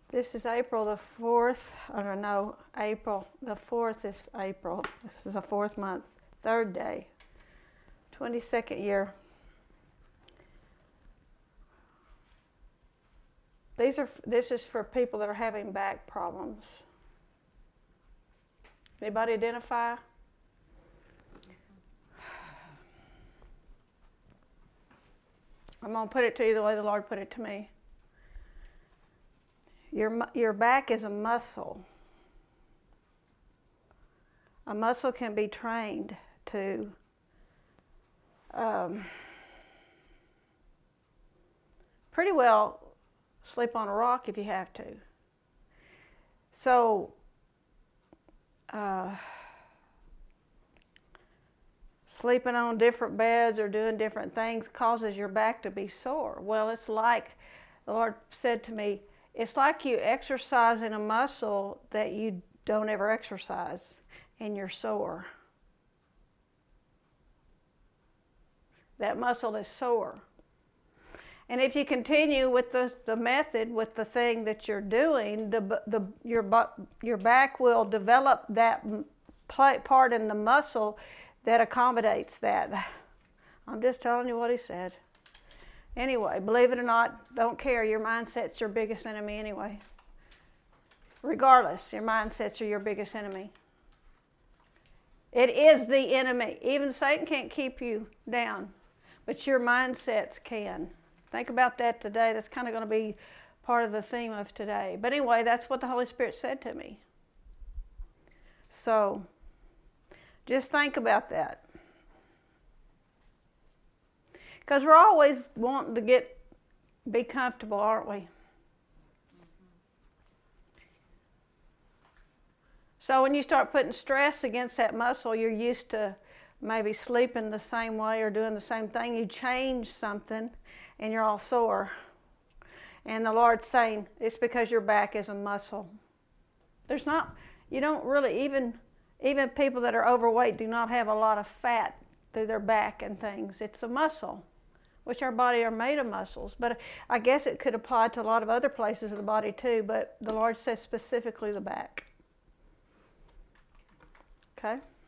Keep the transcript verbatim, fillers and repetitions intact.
This is April the fourth. I don't know, April the fourth is April. This is the fourth month, third day, twenty-second year. These are. This is for people that are having back problems. Anybody identify? I'm going to put it to you the way the Lord put it to me. Your, your back is a muscle. A muscle can be trained to um, pretty well sleep on a rock if you have to. So, uh, sleeping on different beds or doing different things causes your back to be sore. Well, it's like the Lord said to me, it's like you exercising a muscle that you don't ever exercise and you're sore. That muscle is sore. And if you continue with the, the method, with the thing that you're doing, the, the, your, your back will develop that part in the muscle that accommodates that. I'm just telling you what he said. Anyway, believe it or not, don't care. Your mindset's your biggest enemy anyway. Regardless, your mindsets are your biggest enemy. It is the enemy. Even Satan can't keep you down, but your mindsets can. Think about that today. That's kind of going to be part of the theme of today. But anyway, that's what the Holy Spirit said to me. So, just think about that. Because we're always wanting to get, be comfortable, aren't we? So when you start putting stress against that muscle, you're used to maybe sleeping the same way or doing the same thing. You change something and you're all sore. And the Lord's saying, it's because your back is a muscle. There's not, you don't really, even, even people that are overweight do not have a lot of fat through their back and things. It's a muscle, which our body are made of muscles. But I guess it could apply to a lot of other places of the body too, but the Lord says specifically the back. Okay?